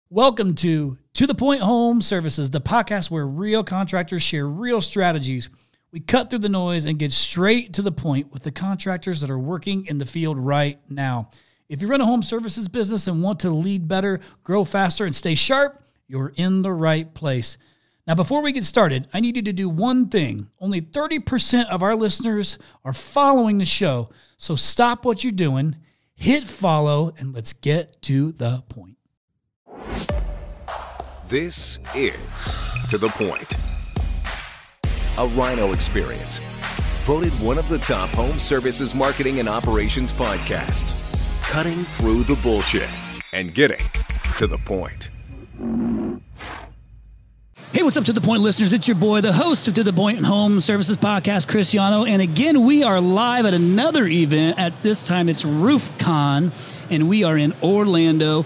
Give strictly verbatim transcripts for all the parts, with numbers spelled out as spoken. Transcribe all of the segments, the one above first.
Welcome to To The Point Home Services, the podcast where real contractors share real strategies. We cut through the noise and get straight to the point with the contractors that are working in the field right now. If you run a home services business and want to lead better, grow faster, and stay sharp, you're in the right place. Now, before we get started, I need you to do one thing. Only thirty percent of our listeners are following the show, so stop what you're doing, hit follow, and let's get to the point. This is To The Point, a Rhino experience. Voted one of the top home services marketing and operations podcasts. Cutting through the bullshit and getting to the point. Hey, what's up, To The Point listeners? It's your boy, the host of To The Point Home Services Podcast, Cristiano. And again, we are live at another event. At this time, it's RoofCon, and we are in Orlando,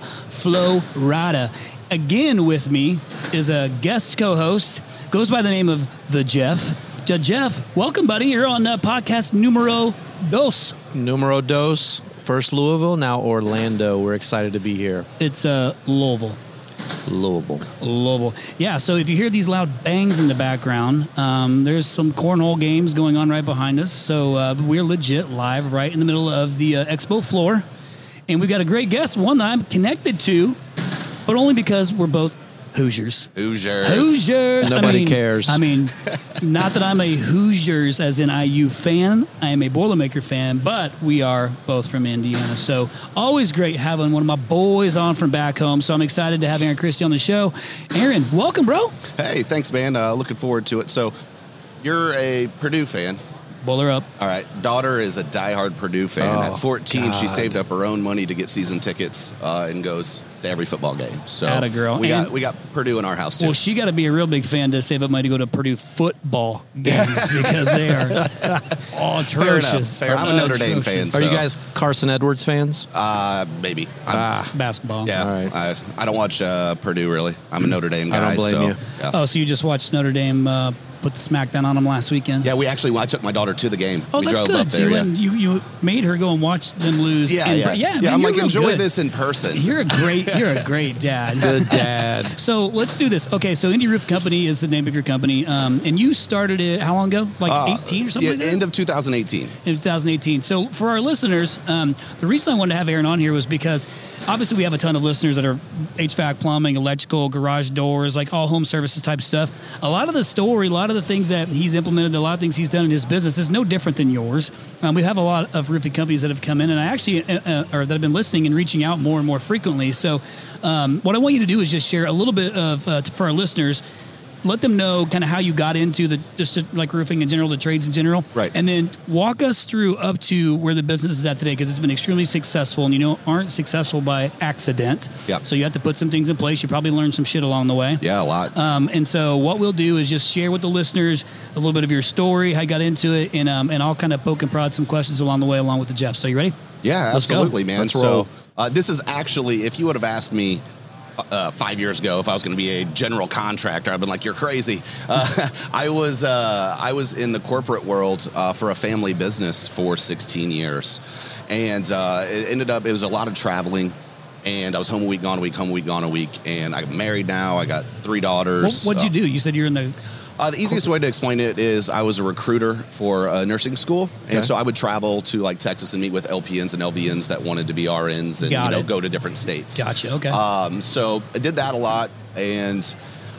Florida. Again with me is a guest co-host, goes by the name of The Jeff. Jeff, welcome, buddy. You're on uh, podcast numero dos. Numero dos. First Louisville, now Orlando. We're excited to be here. It's uh, Louisville. Louisville. Louisville. Yeah, so if you hear these loud bangs in the background, um, there's some cornhole games going on right behind us. So uh, we're legit live right in the middle of the uh, expo floor. And we've got a great guest, one that I'm connected to, but only because we're both Hoosiers. Hoosiers. Hoosiers. Nobody I mean, cares. I mean, not that I'm a Hoosiers as in I U fan. I am a Boilermaker fan, but we are both from Indiana. So always great having one of my boys on from back home. So I'm excited to have Aaron Christie on the show. Aaron, welcome, bro. Hey, thanks, man. Uh, looking forward to it. So you're a Purdue fan. Bowler up. All right. Daughter is a diehard Purdue fan. Oh, At fourteen, God. she saved up her own money to get season tickets uh, and goes to every football game. So Atta girl. we And- got we got Purdue in our house too. Well, she got to be a real big fan to save up money to go to Purdue football games because they are all Fair enough. atrocious. Fair. I'm a Notre Dame fan. Atrocious. Are So- you guys Carson Edwards fans? Uh, maybe. I'm- Ah, Basketball. yeah. all right. I, I don't watch uh, Purdue really. I'm a Notre Dame I guy. don't blame so, you. Yeah. Oh, so you just watched Notre Dame uh, put the smackdown on them last weekend? Yeah, we actually I took my daughter to the game. Oh, we that's drove good. up So there. you, yeah. went, you you made her go and watch them lose. Yeah, in, yeah, yeah. Man, I'm you're like, real enjoy good. this in person. You're a great, you're a great dad. Good dad. So let's do this. Okay, so Indie Roof Company is the name of your company, um, and you started it how long ago? Like Uh, eighteen or something yeah, like that? end of two thousand eighteen. In twenty eighteen. So for our listeners, um, the reason I wanted to have Aaron on here was because obviously we have a ton of listeners that are H V A C, plumbing, electrical, garage doors, like all home services type stuff. A lot of the story, a lot of the things that he's implemented, a lot of things he's done in his business is no different than yours. Um, we have a lot of roofing companies that have come in and I actually, uh, uh, or that have been listening and reaching out more and more frequently. So um, what I want you to do is just share a little bit of, uh, for our listeners, let them know kind of how you got into the just to, like roofing in general, the trades in general. Right. And then walk us through up to where the business is at today because it's been extremely successful and you know aren't successful by accident. Yeah. So you have to put some things in place. You probably learned some shit along the way. Yeah, a lot. Um, and so what we'll do is just share with the listeners a little bit of your story, how you got into it, and um, and I'll kind of poke and prod some questions along the way along with the Jeff. So you ready? Yeah, Let's go. absolutely, man. Let's so roll. uh, this is actually, if you would have asked me uh, five years ago if I was going to be a general contractor, I'd been like, "You're crazy." Uh, I was uh, I was in the corporate world uh, for a family business for sixteen years, and uh, it ended up it was a lot of traveling. And I was home a week, gone a week, home a week, gone a week. And I'm married now. I got three What, daughters. what'd you Uh, do? You said you're in the. Uh, the easiest way to explain it is I was a recruiter for a nursing school. And Okay. so I would travel to like Texas and meet with L P Ns and L V Ns that wanted to be R Ns and Got you know it. go to different states. Gotcha. Okay. Um, so I did that a lot, and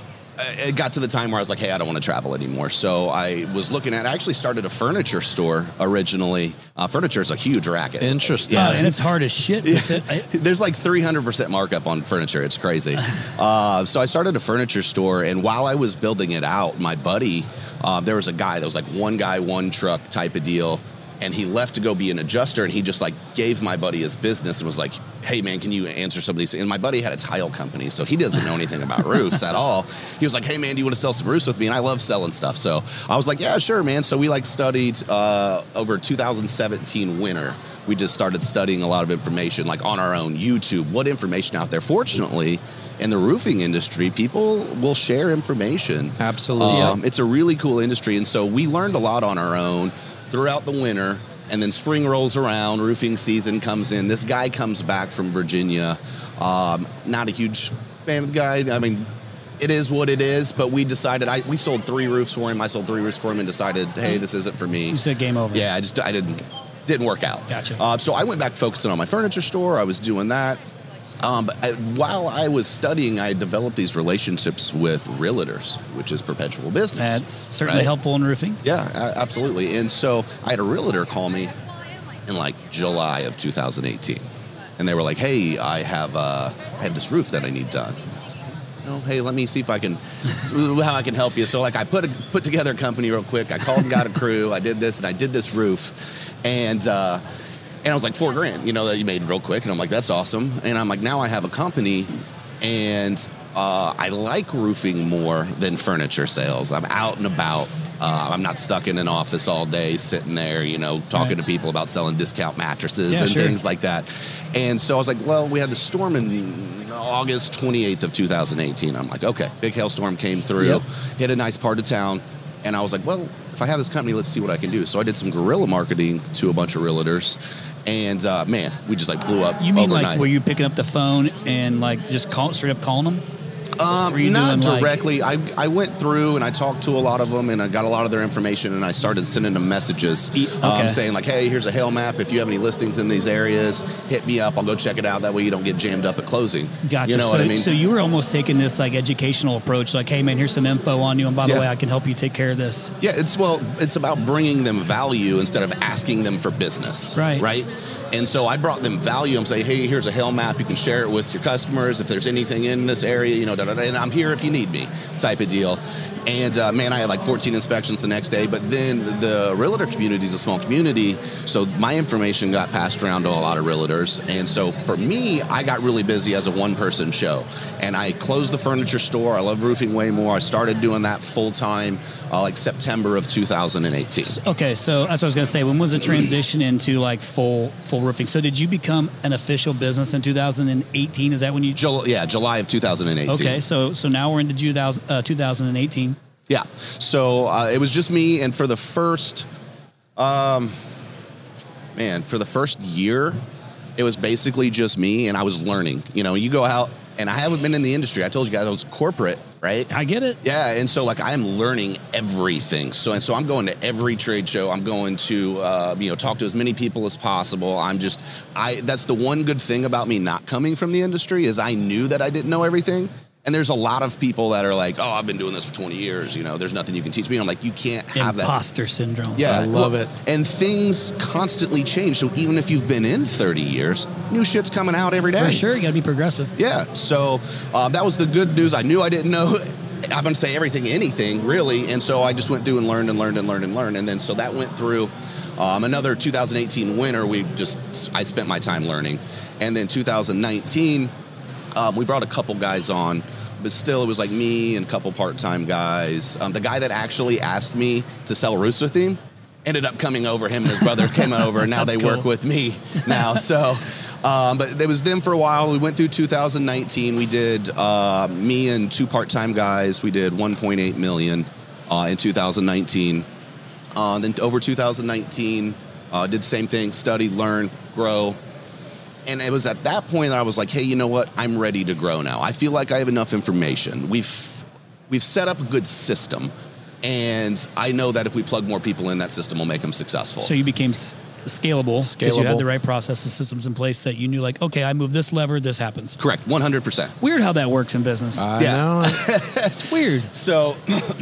it got to the time where I was like, hey, I don't want to travel anymore. So I was looking at, I actually started a furniture store originally. Uh, furniture is a huge racket. Interesting. yeah, and it's hard as shit to sit. I, There's like three hundred percent markup on furniture. It's crazy. uh, so I started a furniture store, and while I was building it out, my buddy, uh, there was a guy that was like one guy, one truck type of deal. And he left to go be an adjuster, and he just like gave my buddy his business and was like, hey man, can you answer some of these? And my buddy had a tile company, so he doesn't know anything about roofs at all. He was like, hey man, do you want to sell some roofs with me? And I love selling stuff. So I was like, yeah, sure, man. So we like studied uh, over two thousand seventeen winter. We just started studying a lot of information like on our own, YouTube, what information out there. Fortunately, in the roofing industry, people will share information. Absolutely. Um, it's a really cool industry. And so we learned a lot on our own throughout the winter, and then spring rolls around, roofing season comes in. This guy comes back from Virginia, um, not a huge fan of the guy. I mean, it is what it is, but we decided, I we sold three roofs for him. I sold three roofs for him and decided, hey, this isn't for me. You said game over. Yeah, I just, I didn't, didn't work out. Gotcha. Uh, so I went back focusing on my furniture store. I was doing that. Um, but I, while I was studying, I developed these relationships with realtors, which is perpetual business. That's certainly right? helpful in roofing. Yeah, a- absolutely. And so I had a realtor call me in like July of two thousand eighteen. And they were like, hey, I have uh, I have this roof that I need done. Oh, hey, let me see if I can, how I can help you. So like I put a, put together a company real quick. I called and got a crew. I did this and I did this roof. And, uh, and I was like, four grand, you know, that you made real quick. And I'm like, that's awesome. And I'm like, now I have a company and uh, I like roofing more than furniture sales. I'm out and about. Uh, I'm not stuck in an office all day sitting there, you know, talking right. to people about selling discount mattresses yeah, and sure. things like that. And so I was like, well, we had the storm in August twenty-eighth of two thousand eighteen. I'm like, okay, big hailstorm came through, Yep. hit a nice part of town. And I was like, well, if I have this company, let's see what I can do. So I did some guerrilla marketing to a bunch of realtors. And uh, man, we just like blew up You mean overnight. like were you picking up the phone and like just call straight up calling them? Um, Were you not doing, like- directly. I, I went through and I talked to a lot of them and I got a lot of their information and I started sending them messages E- um, okay. saying like, hey, here's a hail map. If you have any listings in these areas, hit me up. I'll go check it out. That way you don't get jammed up at closing. Gotcha. You know so, what I mean? so you were almost taking this like educational approach, like, hey man, here's some info on you, and by the Yeah. way, I can help you take care of this. Yeah, it's well, it's about bringing them value instead of asking them for business. Right. Right. And so I brought them value. I'm saying, hey, here's a hail map. You can share it with your customers. If there's anything in this area, you know, da, da, da, and I'm here if you need me, type of deal. And uh, man, I had like fourteen inspections the next day. But then the realtor community is a small community, so my information got passed around to a lot of realtors. And so for me, I got really busy as a one-person show, and I closed the furniture store. I love roofing way more. I started doing that full time, uh, like September of two thousand eighteen. Okay, so that's what I was gonna say. When was the transition into like full full roofing? So did you become an official business in two thousand eighteen? Is that when you? July, yeah, July of two thousand eighteen. Okay, so so now we're into two thousand, uh, two thousand eighteen. Yeah. So uh, it was just me, and for the first, um, man, for the first year, it was basically just me, and I was learning. You know, you go out, and I haven't been in the industry. I told you guys I was corporate, right? I get it. Yeah, and so like I'm learning everything. So and so I'm going to every trade show. I'm going to uh, you know talk to as many people as possible. I'm just I. That's the one good thing about me not coming from the industry is I knew that I didn't know everything. And there's a lot of people that are like, oh, I've been doing this for twenty years. You know, there's nothing you can teach me. And I'm like, you can't have that. Imposter syndrome. Yeah, I love well, it. And things constantly change. So even if you've been in thirty years, new shit's coming out every day. For sure, you got to be progressive. Yeah. So uh, that was the good news. I knew I didn't know. I'm going to say everything, anything, really. And so I just went through and learned and learned and learned and learned. And then so that went through um, another two thousand eighteen winter. We just, I spent my time learning. And then two thousand nineteen, um, we brought a couple guys on. But still, it was like me and a couple part-time guys. Um, the guy that actually asked me to sell roofs with him ended up coming over. Him and his brother came over, and now they That's work cool. with me now. So, um, but it was them for a while. We went through two thousand nineteen. We did uh, me and two part-time guys. We did one point eight million uh, in two thousand nineteen. Uh, then over two thousand nineteen, uh, did the same thing: study, learn, grow. And it was at that point that I was like, hey, you know what? I'm ready to grow now. I feel like I have enough information. We've we've set up a good system. And I know that if we plug more people in, that system will make them successful. So you became s- scalable because you Scalable. had the right processes, systems in place that you knew, like, okay, I move this lever, this happens. Correct, one hundred percent. Weird how that works in business. I Yeah. know. It's weird. So,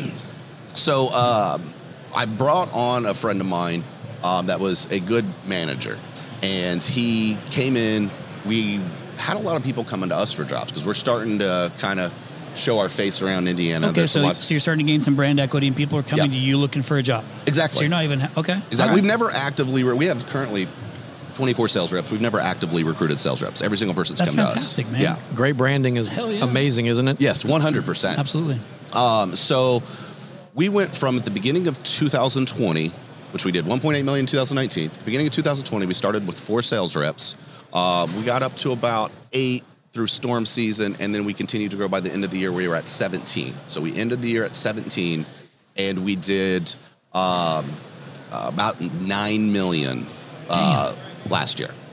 so uh, I brought on a friend of mine um, that was a good manager. And he came in. We had a lot of people coming to us for jobs because we're starting to kind of show our face around Indiana. Okay, There's a so, lot- so you're starting to gain some brand equity, and people are coming Yeah. to you looking for a job. Exactly. So you're not even ha- okay. Exactly. All right. We've never actively. Re- we have currently twenty-four sales reps. We've never actively recruited sales reps. Every single person's That's come fantastic, to us. man. Yeah. Great branding is Hell yeah. amazing, isn't it? Yes, one hundred percent. Absolutely. Um, so we went from at the beginning of two thousand twenty, which we did one point eight million in two thousand nineteen. At the beginning of two thousand twenty, we started with four sales reps. Uh, we got up to about eight through storm season, and then we continued to grow. By the end of the year, we were at seventeen. So we ended the year at seventeen, and we did um, uh, about nine million uh, last year.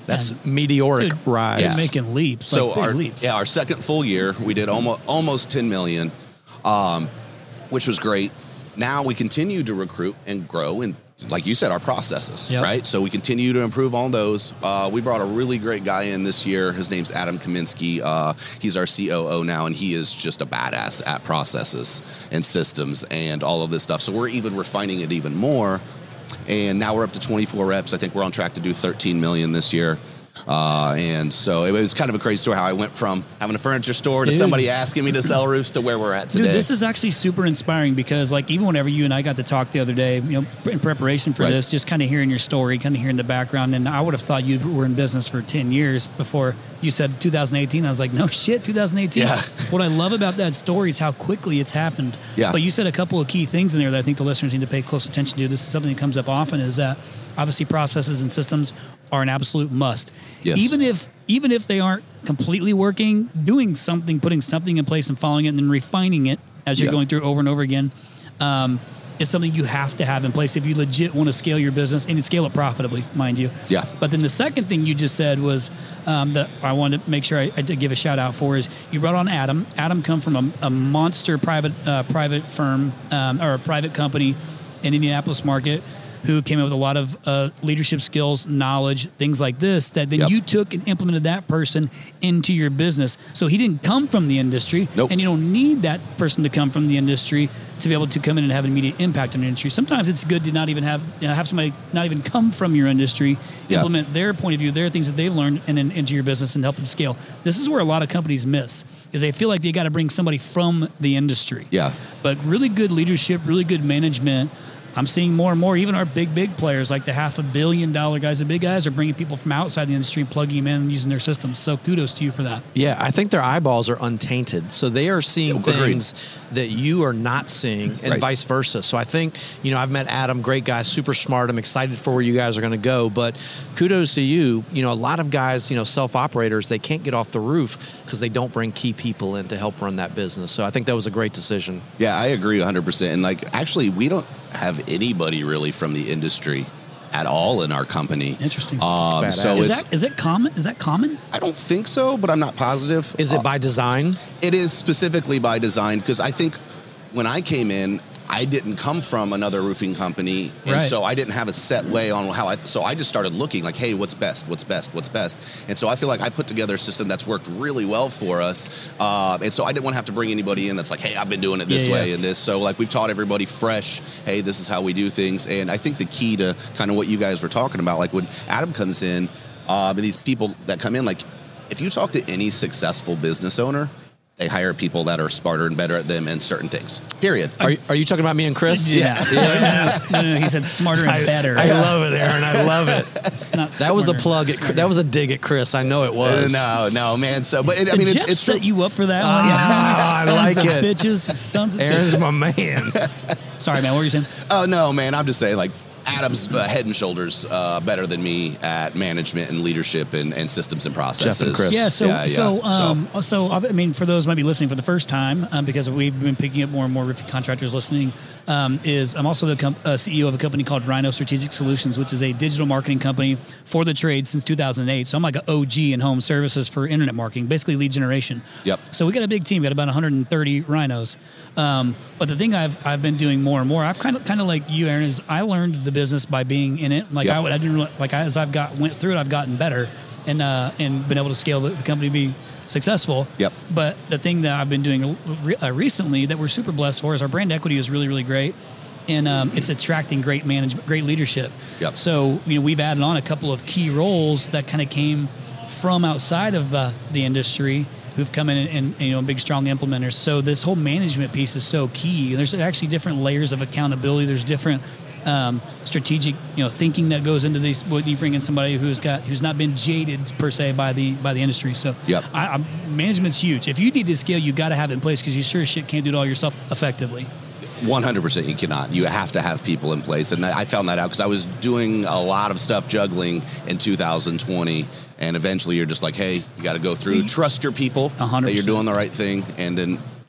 That's And, meteoric dude, rise. You're making leaps, So like big our leaps. yeah, our second full year, we did almost almost ten million, um, which was great. Now we continue to recruit and grow, and like you said, our processes, Yep. right? So we continue to improve on those. Uh, we brought a really great guy in this year. His name's Adam Kaminsky. Uh, he's our C O O now, and he is just a badass at processes and systems and all of this stuff. So we're even refining it even more. And now we're up to twenty-four reps. I think we're on track to do thirteen million this year. Uh, and so it was kind of a crazy story how I went from having a furniture store to Dude. somebody asking me to sell roofs to where we're at today. Dude, this is actually super inspiring because, like, even whenever you and I got to talk the other day, you know, in preparation for Right. this, just kind of hearing your story, kind of hearing the background, and I would have thought you were in business for ten years before you said two thousand eighteen. I was like, no shit, two thousand eighteen. Yeah. What I love about that story is how quickly it's happened. Yeah. But you said a couple of key things in there that I think the listeners need to pay close attention to. This is something that comes up often, is that obviously processes and systems are an absolute must. Yes. Even if even if they aren't completely working, doing something, putting something in place and following it and then refining it as you're Yeah. going through over and over again, um, is something you have to have in place if you legit want to scale your business and scale it profitably, mind you. Yeah. But then the second thing you just said was um, that I wanted to make sure I, I did give a shout out for is you brought on Adam. Adam come from a, a monster private uh, private firm um, or a private company in the Indianapolis market, who came in with a lot of uh, leadership skills, knowledge, things like this, that then Yep. you took and implemented that person into your business. So he didn't come from the industry, Nope. and you don't need that person to come from the industry to be able to come in and have an immediate impact on the industry. Sometimes it's good to not even have you know, have somebody not even come from your industry, Yeah. implement their point of view, their things that they've learned, and then into your business and help them scale. This is where a lot of companies miss, is they feel like they got to bring somebody from the industry. Yeah. But really good leadership, really good management. I'm seeing more and more, even our big, big players, like the half a billion dollar guys, the big guys are bringing people from outside the industry and plugging them in and using their systems. So kudos to you for that. Yeah, I think their eyeballs are untainted. So they are seeing Agreed. things that you are not seeing and Right. vice versa. So I think, you know, I've met Adam, great guy, super smart. I'm excited for where you guys are going to go. But kudos to you. You know, a lot of guys, you know, self-operators, they can't get off the roof because they don't bring key people in to help run that business. So I think that was a great decision. Yeah, I agree one hundred percent. And like, actually, we don't have anybody really from the industry at all in our company. Interesting. Um, That's so badass. Is it's, that is it common? Is that common? I don't think so, but I'm not positive. Is it by design? It is specifically by design, because I think when I came in, I didn't come from another roofing company, and Right. so I didn't have a set way on how I. So I just started looking like, hey, what's best? What's best? What's best? And so I feel like I put together a system that's worked really well for us. Uh, and so I didn't want to have to bring anybody in that's like, hey, I've been doing it this Yeah, way yeah. and this. So like we've taught everybody fresh. Hey, this is how we do things. And I think the key to kind of what you guys were talking about, like when Adam comes in, um, and these people that come in, like if you talk to any successful business owner, they hire people that are smarter and better at them in certain things. Period. Are, are you talking about me and Chris? Yeah. yeah. No, no, no, he said smarter and better. I love it, Aaron. I love it. It's not That was a smarter. plug. At, Chris- that was a dig at Chris. I know it was. Uh, no, no, man. So, but it, I Did mean, Jeff it's, it's set true. you up for that one? Ah, You I like sons of it. Bitches, sons of Aaron's bitches. my man. Sorry, man. What were you saying? Oh no, man. I'm just saying, like Adam's uh, head and shoulders uh, better than me at management and leadership and, and systems and processes. Jeff and Chris. Yeah, so Yeah, yeah. so um So- so, I mean, for those who might be listening for the first time, um, because we've been picking up more and more roofing contractors listening, um, is I'm also the com- uh, C E O of a company called Rhino Strategic Solutions, which is a digital marketing company for the trade since two thousand eight. So I'm like an O G in home services for internet marketing, basically lead generation. Yep. So we got a big team, we got about one hundred thirty rhinos. Um, but the thing I've I've been doing more and more, I've kind of kind of like you, Aaron, is I learned the business by being in it. Like Yep. I, would- I didn't really, like I, as I've got went through it, I've gotten better and uh, and been able to scale the, the company to be successful. Yep. But the thing that I've been doing re- uh, recently that we're super blessed for is our brand equity is really really great, and um, it's attracting great management, great leadership. Yep. So you know we've added on a couple of key roles that kind of came from outside of uh, the industry, who've come in and, and you know big strong implementers. So this whole management piece is so key. There's actually different layers of accountability. There's different um, strategic you know thinking that goes into these when you bring in somebody who's got who's not been jaded per se by the by the industry. So Yep. I, I, management's huge. If you need to scale, you got to have it in place because you sure as shit can't do it all yourself effectively. one hundred percent you cannot. You have to have people in place. And I found that out because I was doing a lot of stuff juggling in two thousand twenty. And eventually you're just like, hey, you got to go through, trust your people one hundred that you're percent. doing the right thing. And then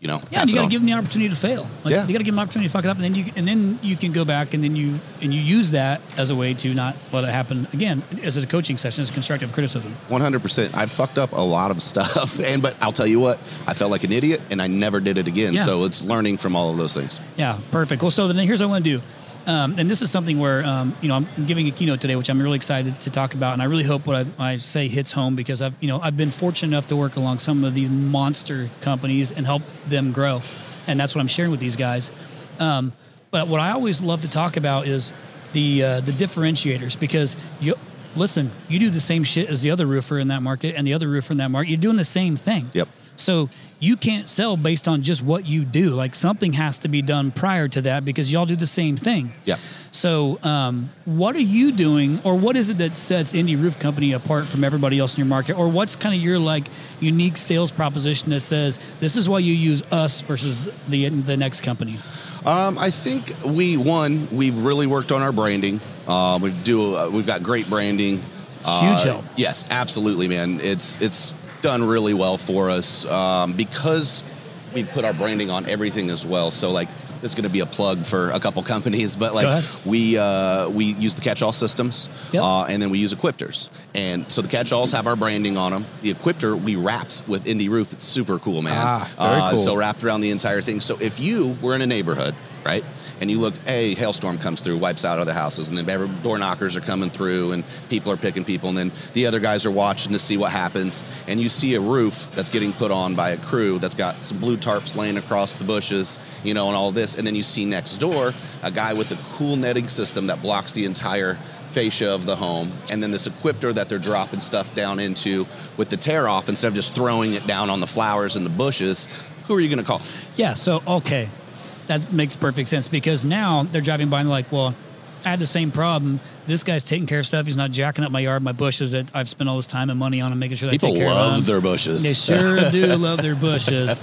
you know, Yeah, pass you it got to on. give them the opportunity to fail. Like, Yeah. you got to give them the opportunity to fuck it up, and then you and then you can go back and then you and you use that as a way to not let it happen again. As a coaching session, as constructive criticism. one hundred percent. I fucked up a lot of stuff, and but I'll tell you what, I felt like an idiot, and I never did it again. Yeah. So it's learning from all of those things. Yeah, perfect. Well, so then here's what I want to do. Um, and this is something where, um, you know, I'm giving a keynote today, which I'm really excited to talk about. And I really hope what I, I say hits home because I've, you know, I've been fortunate enough to work along some of these monster companies and help them grow. And that's what I'm sharing with these guys. Um, but what I always love to talk about is the, uh, the differentiators, because you, listen, you do the same shit as the other roofer in that market and the other roofer in that market. You're doing the same thing. Yep. So you can't sell based on just what you do. Like something has to be done prior to that because y'all do the same thing. Yeah. So um, what are you doing, or what is it that sets Indy Roof Company apart from everybody else in your market? Or what's kind of your like unique sales proposition that says this is why you use us versus the the next company? Um, I think we one we've really worked on our branding. Uh, we do. Uh, we've got great branding. Huge Uh, help. Yes, absolutely, man. It's it's done really well for us um, because we put our branding on everything as well. So like, this is going to be a plug for a couple companies, but Go like ahead. we uh, we use the catch-all systems, Yep. uh, and then we use Equipters. And so the catch-alls have our branding on them. The Equipter we wrapped with Indy Roof. It's super cool, man. Ah, very uh, cool. So wrapped around the entire thing. So if you were in a neighborhood, right, and you look, hey, hailstorm comes through, wipes out other houses, and then every door knockers are coming through, and people are picking people, and then the other guys are watching to see what happens, and you see a roof that's getting put on by a crew that's got some blue tarps laying across the bushes, you know, and all this, and then you see next door a guy with a cool netting system that blocks the entire fascia of the home, and then this Equipter that they're dropping stuff down into with the tear off instead of just throwing it down on the flowers and the bushes. Who are you going to call? Yeah. So, okay. That makes perfect sense because now they're driving by and they're like, well, I had the same problem. This guy's taking care of stuff. He's not jacking up my yard, my bushes that I've spent all this time and money on and making sure that I People take care of them. love their bushes. They sure do love their bushes.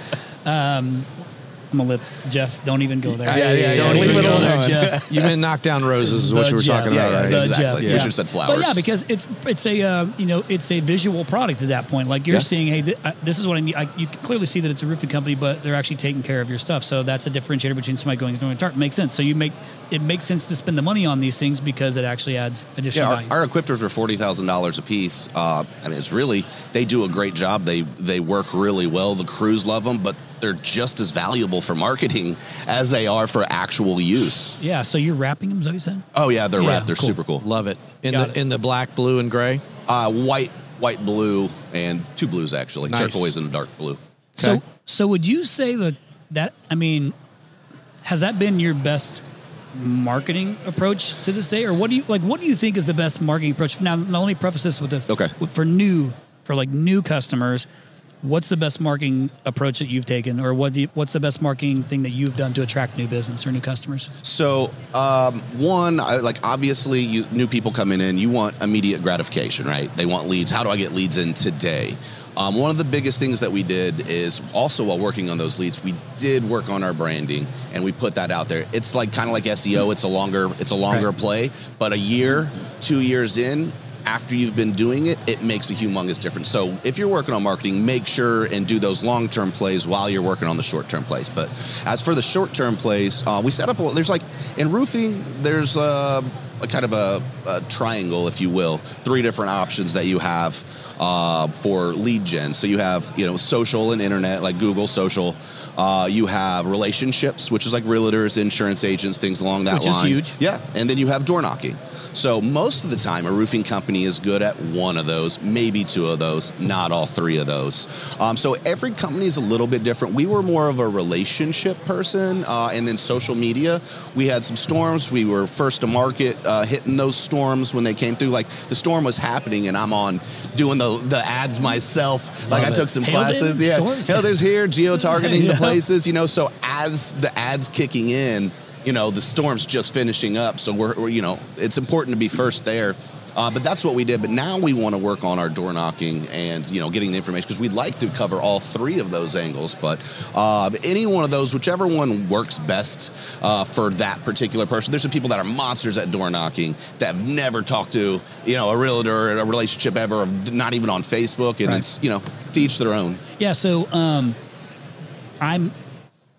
Um, I'm going to let Jeff, don't even go there. Yeah, yeah, don't yeah. even Leave it go there, alone. Jeff. You meant knock down roses is what The you were Jeff. talking Yeah, about, yeah, right? The exactly. Jeff, We yeah. should've said flowers. But yeah, because it's it's a uh, you know it's a visual product at that point. Like you're Yeah. seeing, hey, th- uh, this is what I need. I, you can clearly see that it's a roofing company, but they're actually taking care of your stuff. So that's a differentiator between somebody going to a tarp. Makes sense. So you make it makes sense to spend the money on these things because it actually adds additional Yeah, value. our, our Equipters were forty thousand dollars a piece. Uh, I mean, it's really, they do a great job. They they work really well. The crews love them, but they're just as valuable for marketing as they are for actual use. yeah. So you're wrapping them, is that what you said? Oh yeah, they're Yeah, wrapped. They're cool. super cool. Love it. In Got the it. in the black, blue, and gray. Uh, white, white, blue, and two blues actually. Nice. Turquoise and dark blue. So Okay. so would you say that that I mean, has that been your best marketing approach to this day, or what do you like? What do you think is the best marketing approach? Now, now let me preface this with this. Okay. For new, for like new customers, what's the best marketing approach that you've taken, or what do you, what's the best marketing thing that you've done to attract new business or new customers? So, um, one, I, like obviously, you, new people coming in, you want immediate gratification, right? They want leads. How do I get leads in today? Um, one of the biggest things that we did is also while working on those leads, we did work on our branding and we put that out there. It's like kind of like S E O. It's a longer, it's a longer Right. play, but a year, two years in, after you've been doing it, it makes a humongous difference. So if you're working on marketing, make sure and do those long-term plays while you're working on the short-term plays. But as for the short-term plays, uh, we set up, a, there's like, in roofing, there's a, a kind of a, a triangle, if you will, three different options that you have uh, for lead gen. So you have, you know, social and internet, like Google social. Uh, you have relationships, which is like realtors, insurance agents, things along that Which is line. huge. Yeah, and then you have door knocking. So most of the time, a roofing company is good at one of those, maybe two of those, not all three of those. Um, so every company is a little bit different. We were more of a relationship person, uh, and then social media. We had some storms. We were first to market, uh, hitting those storms when they came through. Like the storm was happening, and I'm on doing the the ads myself. Like Love I it. took some Hailed in classes. Yeah, storms? Hailed is here, geo-targeting Yeah. the places. You know, so as the ads kicking in, you know, the storm's just finishing up. So we're, we're you know, it's important to be first there. Uh, but that's what we did. But now we want to work on our door knocking and, you know, getting the information because we'd like to cover all three of those angles. But uh, any one of those, whichever one works best uh, for that particular person. There's some people that are monsters at door knocking that have never talked to, you know, a realtor or a relationship ever, not even on Facebook. And Right. it's, you know, to each their own. Yeah. So um, I'm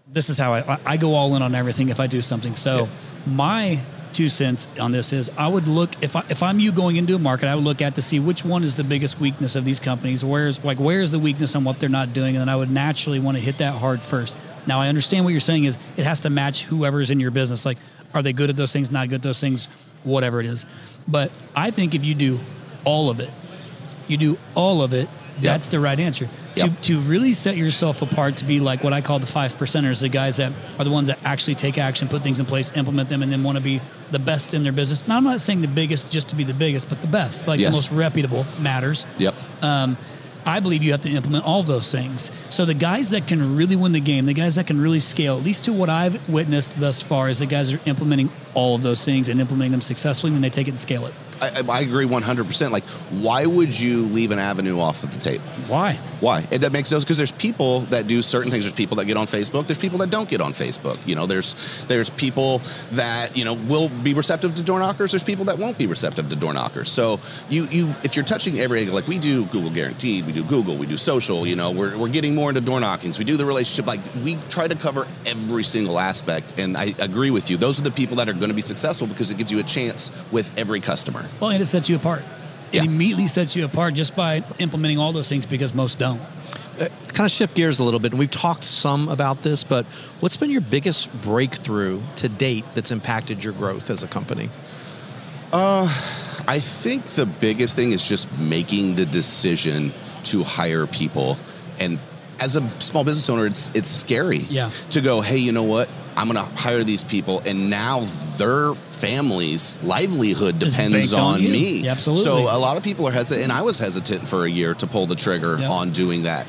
this is how I, I go all in on everything if I do something. So Yeah. my two cents on this is I would look, if, I, if I'm you going into a market, I would look at to see which one is the biggest weakness of these companies. Where's like, where's the weakness on what they're not doing? And then I would naturally want to hit that hard first. Now I understand what you're saying is it has to match whoever's in your business. Like, are they good at those things? Not good at those things? Whatever it is. But I think if you do all of it, you do all of it, that's the right answer. Yep. To to really set yourself apart to be like what I call the five percenters, the guys that are the ones that actually take action, put things in place, implement them, and then want to be the best in their business. Now, I'm not saying the biggest just to be the biggest, but the best, like Yes. the most reputable matters. Yep. Um, I believe you have to implement all of those things. So the guys that can really win the game, the guys that can really scale, at least to what I've witnessed thus far, is the guys that are implementing all of those things and implementing them successfully, and then they take it and scale it. I, I agree one hundred percent. Like, why would you leave an avenue off of the table? Why? Why? And that makes no sense because there's people that do certain things. There's people that get on Facebook. There's people that don't get on Facebook. You know, there's there's people that, you know, will be receptive to door knockers. There's people that won't be receptive to door knockers. So you you if you're touching every angle, like we do Google Guaranteed, we do Google, we do social, you know, we're, we're getting more into door knockings. We do the relationship. Like, we try to cover every single aspect. And I agree with you. Those are the people that are going to be successful because it gives you a chance with every customer. Well, and it sets you apart. It Yeah. immediately sets you apart just by implementing all those things because most don't. Uh, kind of shift gears a little bit, and we've talked some about this, but what's been your biggest breakthrough to date that's impacted your growth as a company? I think the biggest thing is just making the decision to hire people. And as a small business owner, it's it's scary Yeah. to go, hey, you know what? I'm going to hire these people, and now their family's livelihood Is depends baked on on you. me. Yeah, absolutely. So a lot of people are hesitant, and I was hesitant for a year to pull the trigger Yeah. on doing that.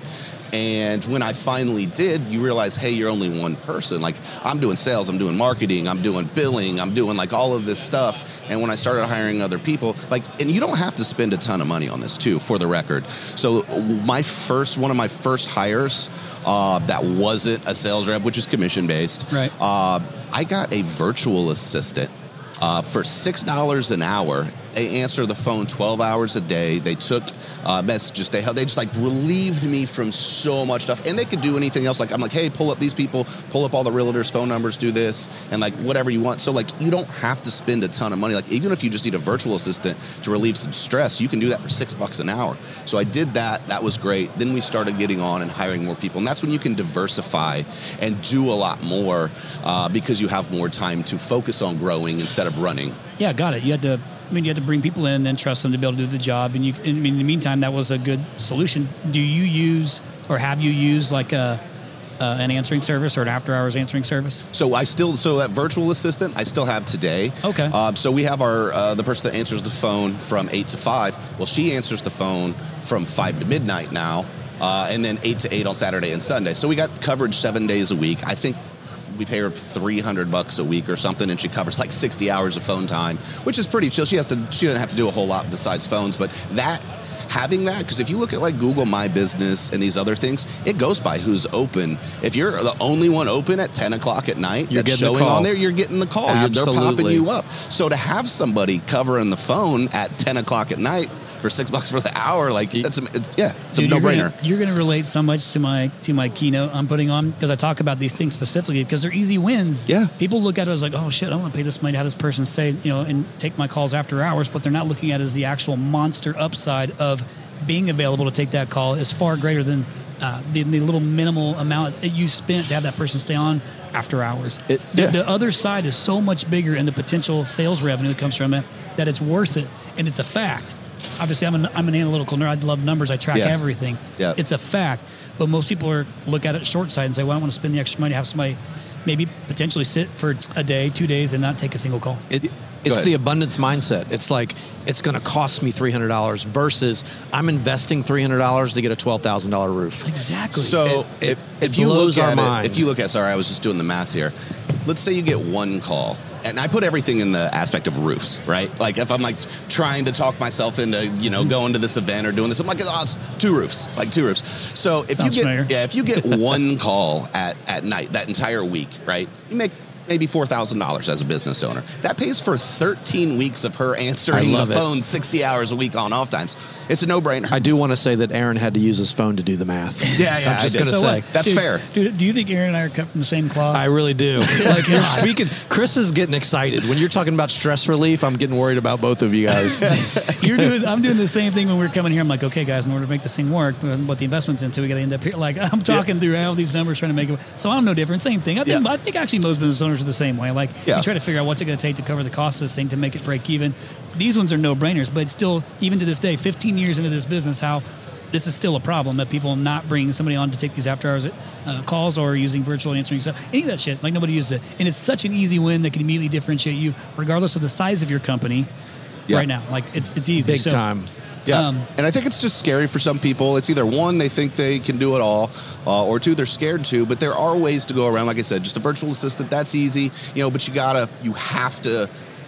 And when I finally did, you realize, hey, you're only one person. Like, I'm doing sales, I'm doing marketing, I'm doing billing, I'm doing like all of this stuff. And when I started hiring other people, like, and you don't have to spend a ton of money on this too, for the record. So my first, one of my first hires uh, that wasn't a sales rep, which is commission based, Right. uh, I got a virtual assistant uh, for six dollars an hour. They answer the phone twelve hours a day. They took uh, messages. They they just like relieved me from so much stuff, and they could do anything else. Like, I'm like, hey, pull up these people, pull up all the realtors' phone numbers, do this, and like whatever you want. So like, you don't have to spend a ton of money. Like, even if you just need a virtual assistant to relieve some stress, you can do that for six bucks an hour. So I did that. That was great. Then we started getting on and hiring more people, and that's when you can diversify and do a lot more uh, because you have more time to focus on growing instead of running. Yeah, got it. You had to, I mean, you had to bring people in and then trust them to be able to do the job. And you, I mean, in the meantime, that was a good solution. Do you use, or have you used like a, uh, an answering service or an after hours answering service? So I still, so that virtual assistant I still have today. Okay. Um, so we have our, uh, the person that answers the phone from eight to five. Well, she answers the phone from five to midnight now. Uh, and then eight to eight on Saturday and Sunday. So we got coverage seven days a week. I think we pay her three hundred bucks a week or something, and she covers like sixty hours of phone time, which is pretty chill. She has to, she doesn't have to do a whole lot besides phones, but that, having that, because if you look at like Google My Business and these other things, it goes by who's open. If you're the only one open at ten o'clock at night, You're that's getting the showing call. on there, you're getting the call. You're, they're popping Absolutely. you up. So to have somebody covering the phone at ten o'clock at night for six bucks for the hour, like that's a, it's, yeah, it's Dude, a you're no-brainer. gonna, you're going to relate so much to my to my keynote I'm putting on because I talk about these things specifically because they're easy wins. Yeah. People look at it as like, oh shit, I want to pay this money to have this person stay, you know, and take my calls after hours. What they're not looking at is the actual monster upside of being available to take that call is far greater than uh, the, the little minimal amount that you spent to have that person stay on after hours. It- the, yeah. the other side is so much bigger in the potential sales revenue that comes from it that it's worth it, and it's a fact. Obviously, I'm an, I'm an analytical nerd. I love numbers. I track Yeah. everything. Yeah. It's a fact. But most people are look at it short side and say, well, I don't want to spend the extra money to have somebody maybe potentially sit for a day, two days, and not take a single call. It, Go it's ahead. the abundance mindset. It's like, it's going to cost me three hundred dollars versus I'm investing three hundred dollars to get a twelve thousand dollars roof. Exactly. So It- it- if, it if you blows look our at mind. it, if you look at, sorry, I was just doing the math here. Let's say you get one call, and I put everything in the aspect of roofs, right? Like if I'm like trying to talk myself into, you know, going to this event or doing this, I'm like, oh, it's two roofs, like two roofs. So if Sounds you get, familiar. yeah, if you get one call at, at night that entire week, right? You make maybe four thousand dollars as a business owner. That pays for thirteen weeks of her answering the it. phone sixty hours a week on off times. It's a no-brainer. I do want to say that Aaron had to use his phone to do the math. Yeah, yeah. I'm just I going to did. say. what? That's Dude, fair. Dude, do you think Aaron and I are cut from the same cloth? I really do. Like you're speaking, Chris is getting excited. When you're talking about stress relief, I'm getting worried about both of you guys. You're doing. I'm doing the same thing when we're coming here. I'm like, okay, guys, in order to make this thing work, what the investment's into, we got to end up here. Like I'm talking yeah. through all these numbers, trying to make it. So I'm no different. Same thing. I think. Yeah. I think actually most business owners are the same way. Like yeah. you try to figure out what's it going to take to cover the cost of this thing to make it break even. These ones are no brainers, but still, even to this day, fifteen years into this business, how this is still a problem that people not bringing somebody on to take these after hours uh, calls or using virtual answering stuff. Any of that shit, like nobody uses it. And it's such an easy win that can immediately differentiate you regardless of the size of your company yeah. right now. Like it's it's easy. Big so, time. Yeah, um, and I think it's just scary for some people. It's either one, they think they can do it all, uh, or two, they're scared to. But there are ways to go around. Like I said, just a virtual assistant, that's easy, you know. But you gotta, you have to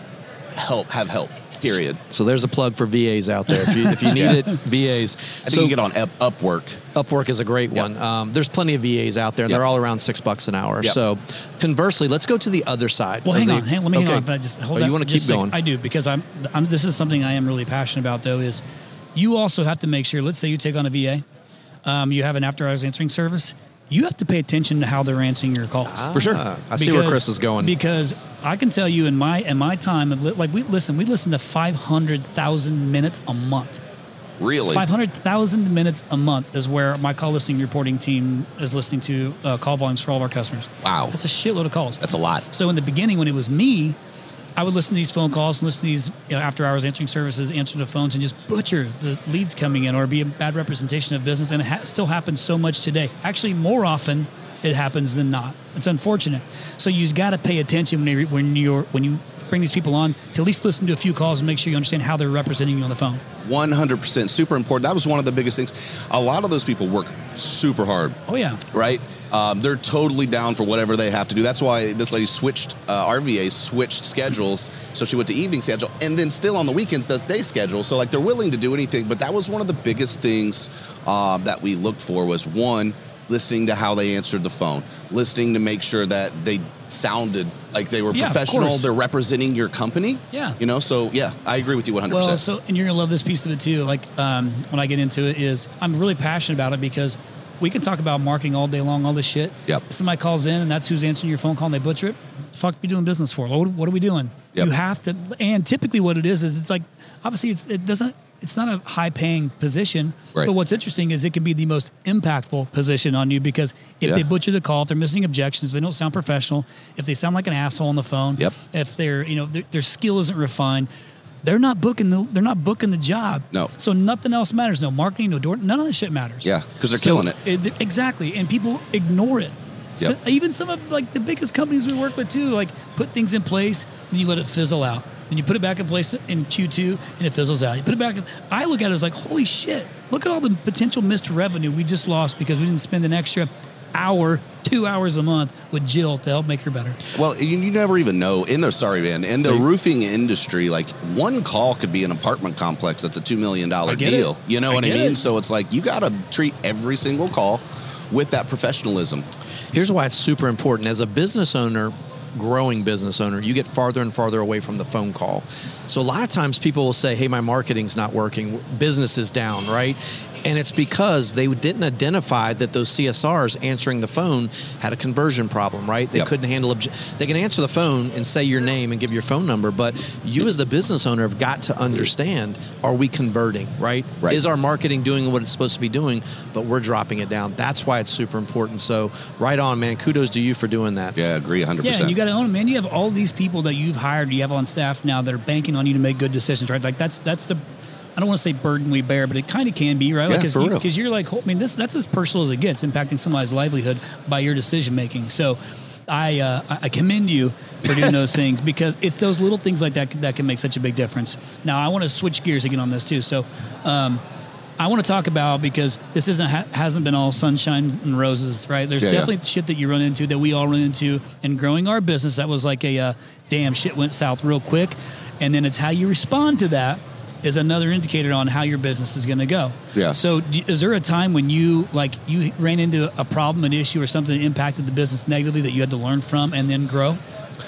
help, have help. Period. So there's a plug for V As out there. If you, if you need yeah. it, V As. I think so, you get on Up, Upwork. Upwork is a great Yep. one. Um, there's plenty of V As out there, and Yep. they're all around six bucks an hour. Yep. So, conversely, let's go to the other side. Well, of hang the, on, hang, let me okay. hang on. But just hold oh, that you want to keep just a second. going? I do because I'm, I'm. This is something I am really passionate about. Though is you also have to make sure. Let's say you take on a V A, um, you have an after-hours answering service. You have to pay attention to how they're answering your calls. Ah, For sure. I see where Chris is going. Because I can tell you in my in my time, of li- like we listen, we listen to five hundred thousand minutes a month. Really? five hundred thousand minutes a month is where my call listening reporting team is listening to uh, call volumes for all of our customers. Wow. That's a shitload of calls. That's a lot. So in the beginning, when it was me, I would listen to these phone calls and listen to these you know, after hours answering services, answer the phones, and just butcher the leads coming in or be a bad representation of business. And it ha- still happens so much today. Actually, more often it happens than not. It's unfortunate. So you've got to pay attention when you're, when you're when you bring these people on to at least listen to a few calls and make sure you understand how they're representing you on the phone. one hundred percent. Super important. That was one of the biggest things. A lot of those people work super hard. Oh, yeah. Right? Um, they're totally down for whatever they have to do. That's why this lady switched, uh, R V A switched schedules. So she went to evening schedule and then still on the weekends does day schedule. So like they're willing to do anything. But that was one of the biggest things uh, that we looked for was one, listening to how they answered the phone, listening to make sure that they sounded like they were Yeah, of professional. course. They're representing your company. Yeah. You know, so yeah, I agree with you one hundred percent. Well, so, and you're going to love this piece of it too. Like um, when I get into it is I'm really passionate about it because we can talk about marketing all day long, all this shit. Yep. If somebody calls in and that's who's answering your phone call and they butcher it, the fuck be doing business for? What, what are we doing? Yep. You have to, and typically what it is, is it's like, obviously it's, it doesn't, it's not a high paying position, Right. but what's interesting is it can be the most impactful position on you because if Yeah. they butcher the call, if they're missing objections, if they don't sound professional, if they sound like an asshole on the phone, Yep. if they're, you know, their, their skill isn't refined, they're not booking the they're not booking the job. No. So nothing else matters. No marketing, no door. None of this shit matters. Yeah, 'cause they're So killing it. it. Exactly, and people ignore it. So Yep. even some of like the biggest companies we work with too, like put things in place, then you let it fizzle out. Then you put it back in place in Q two, and it fizzles out. You put it back in. I look at it as like, holy shit! Look at all the potential missed revenue we just lost because we didn't spend an extra hour, two hours a month with Jill to help make her better. Well, you, you never even know in the sorry man in the roofing industry. Like one call could be an apartment complex that's a two million dollar I get deal. it. You know I what I get mean? it. So it's like you got to treat every single call with that professionalism. Here's why it's super important. As a business owner, growing business owner, you get farther and farther away from the phone call. So a lot of times people will say, hey, my marketing's not working, business is down, right? And it's because they didn't identify that those C S Rs answering the phone had a conversion problem, right? They Yep. couldn't handle, obje- they can answer the phone and say your name and give your phone number, but you as the business owner have got to understand, are we converting, right? Right. Is our marketing doing what it's supposed to be doing, but we're dropping it down? That's why it's super important. So right on, man. Kudos to you for doing that. Yeah, I agree one hundred Yeah, percent. and you got to own it, man. You have all these people that you've hired, you have on staff now that are banking on you to make good decisions, right? Like that's that's the, I don't want to say burden we bear, but it kind of can be, right? Yeah, Like, for real. Because you, you're like, I mean, this that's as personal as it gets, impacting somebody's livelihood by your decision making. So, I uh, I commend you for doing those things because it's those little things like that that can make such a big difference. Now, I want to switch gears again on this too. So, um, I want to talk about, because this isn't ha- hasn't been all sunshine and roses, right? There's Yeah, yeah. definitely shit that you run into that we all run into in growing our business. That was like a uh, damn shit went south real quick, and then it's how you respond to that is another indicator on how your business is going to go. Yeah. So d- is there a time when you like you ran into a problem, an issue, or something that impacted the business negatively that you had to learn from and then grow?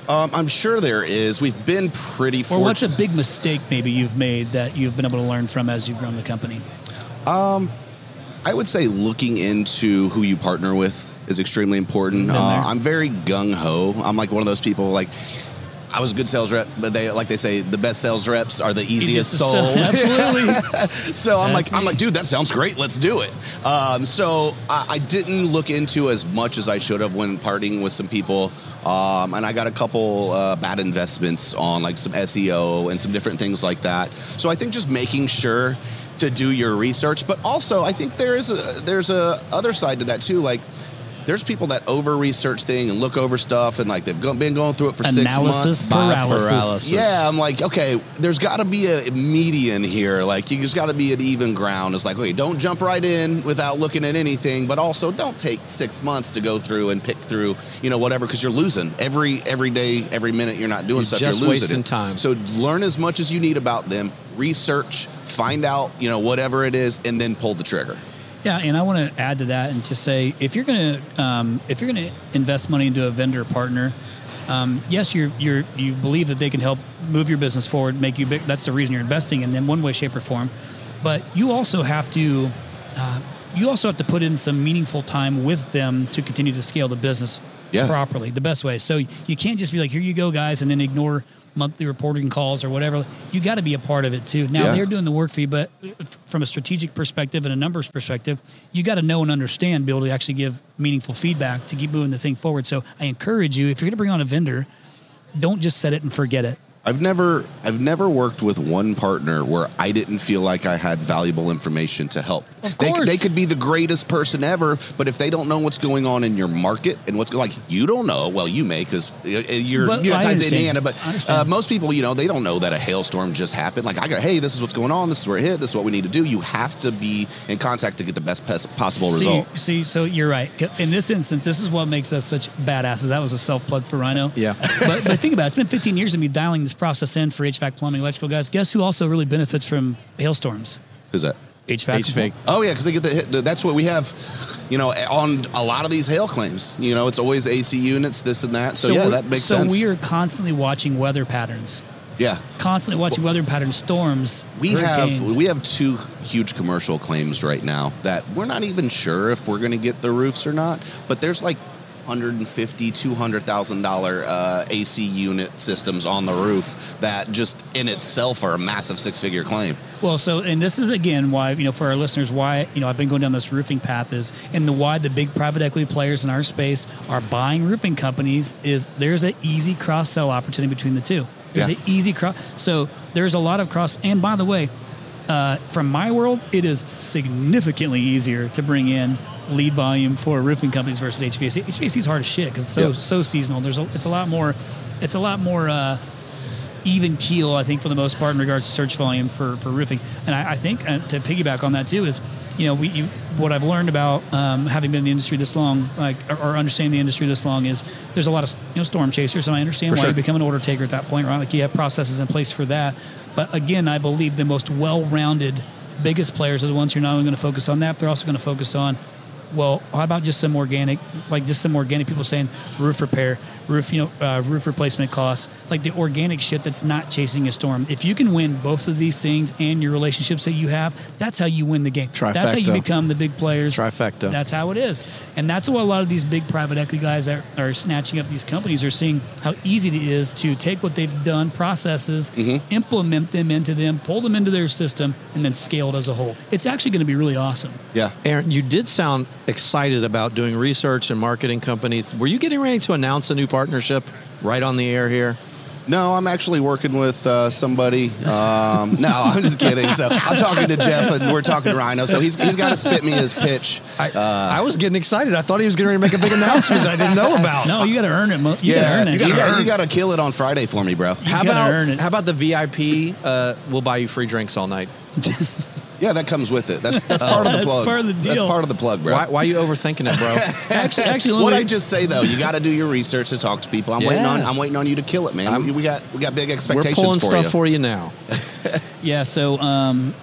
Um, I'm sure there is. We've been pretty Or fortunate. what's a big mistake maybe you've made that you've been able to learn from as you've grown the company? Um, I would say looking into who you partner with is extremely important. Been there. Uh, I'm very gung-ho. I'm like one of those people like, I was a good sales rep, but they like they say the best sales reps are the easiest to sold. sell. Absolutely. So I'm That's like, I'm me. like, dude, that sounds great. Let's do it. Um, so I, I didn't look into as much as I should have when partying with some people, um, and I got a couple uh, bad investments on like some S E O and some different things like that. So I think just making sure to do your research, but also I think there is a there's a other side to that too, like. There's people that over-research things and look over stuff, and like they've go, been going through it for six months. Analysis paralysis. paralysis. Yeah, I'm like, okay, there's got to be a median here. Like, you just got to be an even ground. It's like, okay, don't jump right in without looking at anything, but also don't take six months to go through and pick through, you know, whatever, because you're losing every every day, every minute you're not doing You're stuff. just you're losing wasting it. time. So learn as much as you need about them, research, find out, you know, whatever it is, and then pull the trigger. Yeah, and I want to add to that and just say, if you're going to um, if you're going to invest money into a vendor partner, um, yes, you're you're you believe that they can help move your business forward, make you big. That's the reason you're investing in them, one way, shape, or form. But you also have to uh, you also have to put in some meaningful time with them to continue to scale the business Yeah. properly, the best way. So you can't just be like, here you go, guys, and then ignore monthly reporting calls or whatever. You got to be a part of it too. Now Yeah. they're doing the work for you, but from a strategic perspective and a numbers perspective, you got to know and understand, be able to actually give meaningful feedback to keep moving the thing forward. So I encourage you, if you're going to bring on a vendor, don't just set it and forget it. I've never I've never worked with one partner where I didn't feel like I had valuable information to help. Of They, course. they could be the greatest person ever, but if they don't know what's going on in your market and what's like you don't know, well you may because you're But you're I tied to understand. Indiana, I but understand. uh, most people you know they don't know that a hailstorm just happened. Like I go, hey, this is what's going on. This is where it hit. This is what we need to do. You have to be in contact to get the best pos- possible See, result. see, so you're right. In this instance, this is what makes us such badasses. That was a self plug for Rhino. Yeah. but, but think about it. It's been fifteen years of me dialing this process in for H V A C, plumbing, electrical guys. Guess who also really benefits from hailstorms? Who's that? H V A C. H V A C. Oh yeah, because they get the hit. That's what we have, you know, on a lot of these hail claims. You know, it's always A C units, this and that. So, yeah, we're- that makes so sense. we are constantly watching weather patterns. yeah, Constantly watching weather patterns, storms. we hurricanes. have we have two huge commercial claims right now that we're not even sure if we're going to get the roofs or not. But there's like one hundred fifty, two hundred thousand dollar uh, A C unit systems on the roof that just in itself are a massive six figure claim. Well, so, and this is again why, you know, for our listeners, why, you know, I've been going down this roofing path is, and the why the big private equity players in our space are buying roofing companies is there's an easy cross sell opportunity between the two. There's Yeah. an easy cross. So there's a lot of cross. And by the way, uh, from my world, it is significantly easier to bring in lead volume for roofing companies versus H V A C. H V A C is hard as shit because it's so Yeah. so seasonal. There's a, it's a lot more, it's a lot more. Uh, even keel, I think, for the most part, in regards to search volume for, for roofing. And I, I think uh, to piggyback on that too is, you know, we you, what I've learned about um, having been in the industry this long, like or, or understanding the industry this long, is there's a lot of you know storm chasers, and I understand For why sure. you become an order taker at that point, right? Like you have processes in place for that. But again, I believe the most well-rounded, biggest players are the ones who are not only going to focus on that, they're also going to focus on, well, how about just some organic, like just some organic people saying roof repair, roof, you know, uh, roof replacement costs, like the organic shit that's not chasing a storm. If you can win both of these things and your relationships that you have, that's how you win the game. That's how you Trifecta. become the big players. Trifecta. That's how it is. And that's what a lot of these big private equity guys that are snatching up these companies are seeing how easy it is to take what they've done, processes, implement them into them, pull them into their system, and then scale it as a whole. It's actually going to be really awesome. Yeah. Aaron, you did sound excited about doing research and marketing companies. Were you getting ready to announce a new partnership right on the air here? No, I'm actually working with uh, somebody. Um, no, I'm just kidding. So I'm talking to Jeff, and we're talking to Rhino. So he's he's got to spit me his pitch. I, I was getting excited. I thought he was getting ready to make a big announcement that I didn't know about. No, you got to earn it. Mo- You got to yeah, earn it. you got you got to kill it on Friday for me, bro. How gotta about earn it. how about the V I P? Uh, we'll buy you free drinks all night. Yeah, that comes with it. That's that's part of the That's plug. part of the That's deal. part of the plug, bro. Why, why are you overthinking it, bro? Actually, actually, What let I me- just say though, you got to do your research to talk to people. I'm waiting Yeah. on I'm waiting on you to kill it, man. We, we got we got big We're expectations pulling for stuff you. for you now. yeah. So, um,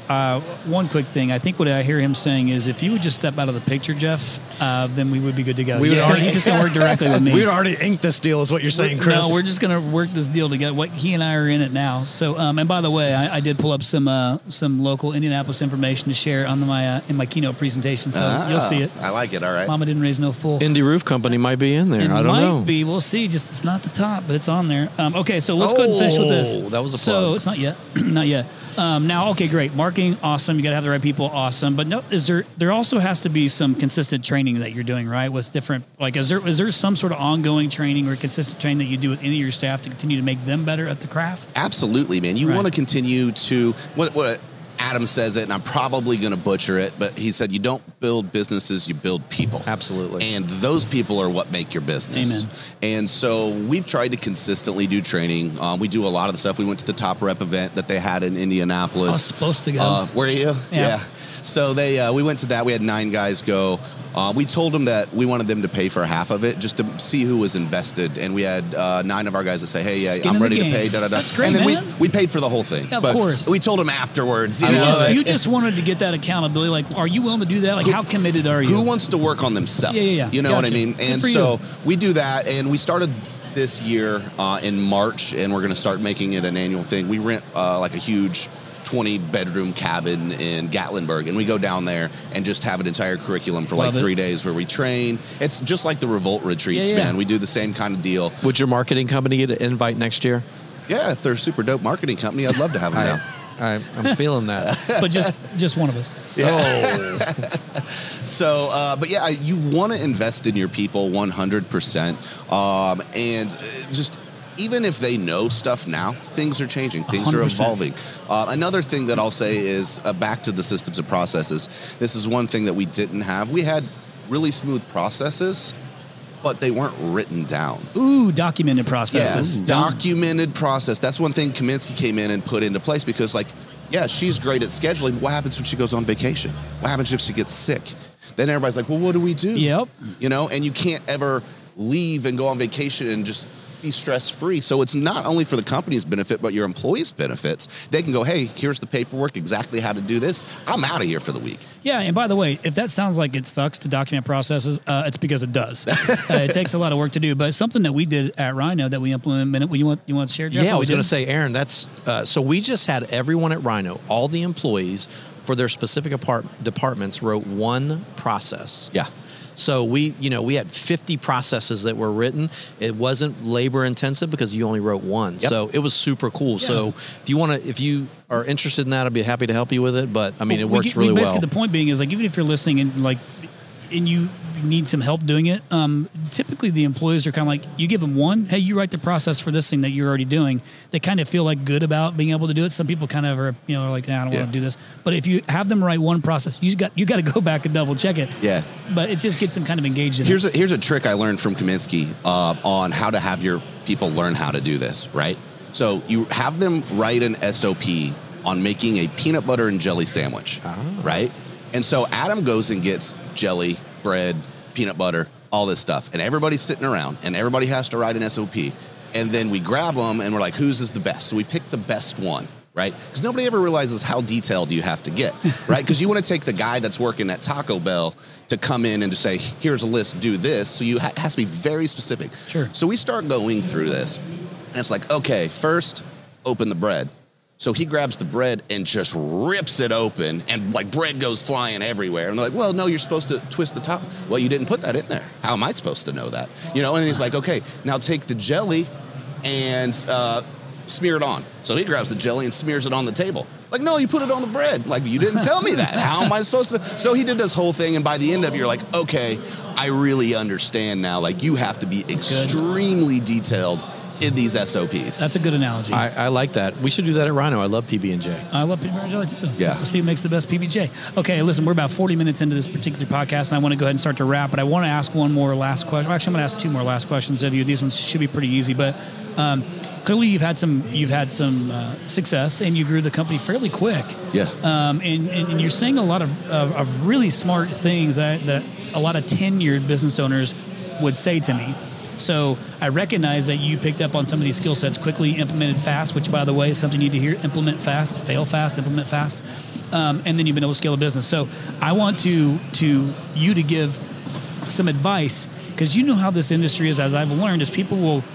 uh, one quick thing. I think what I hear him saying is if you would just step out of the picture, Jeff, uh, then we would be good to go. We He's, would gonna, already- he's just going to work directly with me. We would already ink this deal, is what you're saying, Chris. No, we're just going to work this deal together. What he and I are in it now. So, um, and by the way, I, I did pull up some uh, some local Indianapolis information to share on the, my uh, in my keynote presentation. So Ah, you'll see it. I like it. All right. Mama didn't raise no fool. Indie Roof Company might be in there. It I don't might know. be. We'll see. Just it's not the top, but it's on there. Um, okay, so let's go ahead and finish with this. Oh, that was a So plug. it's not yet. Not yet. Um, now, okay, great. Marketing, awesome. You got to have the right people, awesome. But no, is there? There also has to be some consistent training that you're doing, right? With different, like, is there is there some sort of ongoing training or consistent training that you do with any of your staff to continue to make them better at the craft? Absolutely, man. You Right. want to continue to what what Adam says it, and I'm probably going to butcher it, but he said you don't build businesses, you build people. Absolutely. And those people are what make your business. Amen. And so we've tried to consistently do training. Um, we do a lot of the stuff. We went to the Top Rep event that they had in Indianapolis. I was supposed to go. Uh, were you? Yeah. So they uh, we went to that. We had nine guys go. Uh, we told them that we wanted them to pay for half of it just to see who was invested. And we had uh, nine of our guys that say, hey, yeah, Skin I'm in the ready to game. pay. Da, da, da. That's great, and then man. We, we paid for the whole thing. Yeah, of but course. We told them afterwards. You You know, just, like, you just wanted to get that accountability. Like, are you willing to do that? Like, how committed are you? who wants to work on themselves? Yeah, yeah, yeah. You know what I Gotcha. mean? Good And for so you. we do that, and we started this year uh, in March, and we're going to start making it an annual thing. We rent uh, like a huge twenty bedroom cabin in Gatlinburg, and we go down there and just have an entire curriculum for Love like it. three days where we train. It's just like the Revolt retreats, Yeah, yeah. man. We do the same kind of deal. Would your marketing company get an invite next year? Yeah, if they're a super dope marketing company, I'd love to have them down. I, I'm feeling that. But just just one of us. So, uh, but yeah, you want to invest in your people one hundred percent. Um, and uh, just even if they know stuff now, things are changing, things one hundred are percent. evolving. Uh, another thing that I'll say is uh, back to the systems and processes. This is one thing that we didn't have. We had really smooth processes, but they weren't written down. Ooh, documented processes. Yes, documented process. That's one thing Kaminsky came in and put into place because, like, yeah, she's great at scheduling. What happens when she goes on vacation? What happens if she gets sick? Then everybody's like, well, what do we do? Yep. You know, and you can't ever leave and go on vacation and just be stress-free. So it's not only for the company's benefit, but your employees' benefits. They can go, hey, here's the paperwork, exactly how to do this. I'm out of here for the week. Yeah, and by the way, if that sounds like it sucks to document processes, uh, it's because it does. uh, it takes a lot of work to do, but something that we did at Rhino that we implemented. You want you want to share, Jeff? Yeah, I what we was going to did? say, Aaron, that's uh, so we just had everyone at Rhino, all the employees for their specific apart- departments wrote one process. Yeah. So we, you know, we had fifty processes that were written. It wasn't labor intensive because you only wrote one. Yep. So it was super cool. So if you want to, if you are interested in that, I'd be happy to help you with it. But I mean, it We works get- really basically, well. the point being is like even if you're listening and like and you need some help doing it, um, typically the employees are kind of like you give them one, hey, you write the process for this thing that you're already doing. They kind of feel like good about being able to do it. Some people kind of are, you know, are like, nah, I don't Yeah. want to do this. But if you have them write one process, you got you got to go back and double check it. Yeah. But it just gets them kind of engaged in Here's it. a, here's a trick I learned from Kaminsky uh, on how to have your people learn how to do this, right? So you have them write an S O P on making a peanut butter and jelly sandwich, right? And so Adam goes and gets jelly, bread, peanut butter, all this stuff, and everybody's sitting around, and everybody has to write an S O P. And then we grab them, and we're like, whose is the best? So we pick the best one, right? Because nobody ever realizes how detailed you have to get, right? Because you want to take the guy that's working at Taco Bell to come in and to say, here's a list, do this. So you ha- it has to be very specific. Sure. So we start going through this, and it's like, okay, first, open the bread. So he grabs the bread and just rips it open, and like bread goes flying everywhere. And they're like, well, no, you're supposed to twist the top. Well, you didn't put that in there. How am I supposed to know that? You know, and he's like, okay, now take the jelly and uh, smear it on. So he grabs the jelly and smears it on the table. Like, no, you put it on the bread. Like, you didn't tell me that. How am I supposed to? So he did this whole thing, and by the end of it, you're like, okay, I really understand now. Like, you have to be extremely detailed in these S O Ps. That's a good analogy. I, I like that. We should do that at Rhino. I love P B and J. I love P B and J too. Yeah. We'll see who makes the best P B J. Okay, listen, we're about forty minutes into this particular podcast, and I want to go ahead and start to wrap, but I want to ask one more last question. Actually, I'm going to ask two more last questions of you. These ones should be pretty easy, but um, clearly you've had some you've had some uh, success, and you grew the company fairly quick. Yeah. Um, and, and, and you're saying a lot of, of, of really smart things that, that a lot of tenured business owners would say to me. So I recognize that you picked up on some of these skill sets quickly, implemented fast, which, by the way, is something you need to hear. Implement fast, fail fast, implement fast. um, and then you've been able to scale a business. So I want to to you to give some advice, because you know how this industry is, as I've learned, is people will,